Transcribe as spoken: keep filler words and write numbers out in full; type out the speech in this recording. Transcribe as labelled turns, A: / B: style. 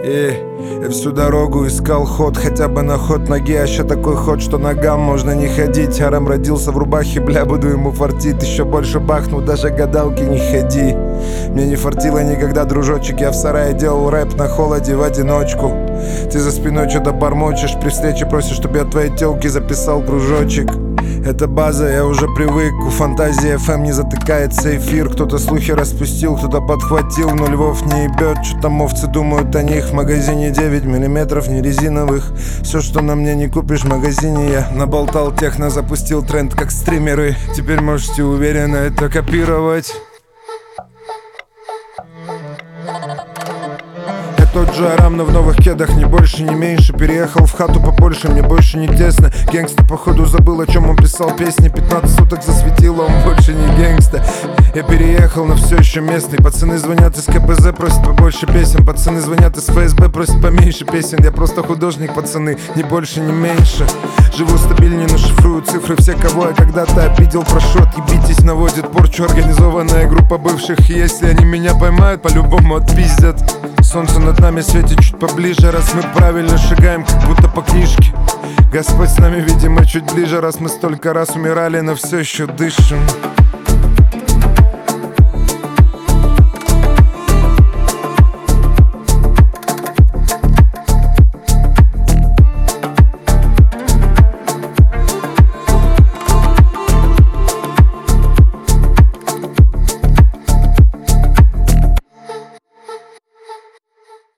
A: И я всю дорогу искал ход, хотя бы на ход ноги. А еще такой ход, что ногам можно не ходить. Арам родился в рубахе, бля, буду ему фартить. Еще больше бахну, даже гадалки не ходи. Мне не фартило никогда, дружочек. Я в сарае делал рэп на холоде в одиночку. Ты за спиной что-то бормочешь, при встрече просишь, чтобы я твоей тёлке записал кружочек. Это база, я уже привык. У фантазии эф эм не затыкается эфир. Кто-то слухи распустил, кто-то подхватил. Но львов не ебет, что там овцы думают о них. В магазине девять миллиметров, не резиновых. Все, что на мне не купишь в магазине, я наболтал техно, запустил тренд как стримеры. Теперь можете уверенно это копировать. Тот же Арам, но в новых кедах, ни больше, ни меньше. Переехал в хату побольше, мне больше не тесно. Гэнгста походу забыл, о чем он писал песни. Пятнадцать суток засветило, он больше не гэнгста. Я переехал, но все еще местный. Пацаны звонят из ка пэ зэ, просят побольше песен. Пацаны звонят из эф эс бэ, просят поменьше песен. Я просто художник, пацаны, ни больше, ни меньше. Живу стабильнее, но шифрую цифры. Все, кого я когда-то обидел, прошу, отъебитесь, наводит порчу организованная группа бывших. И если они меня поймают, по-любому отпиздят. Солнце над нами светит чуть поближе, раз мы правильно шагаем, как будто по книжке. Господь с нами, видимо, чуть ближе, раз мы столько раз умирали, но все еще дышим.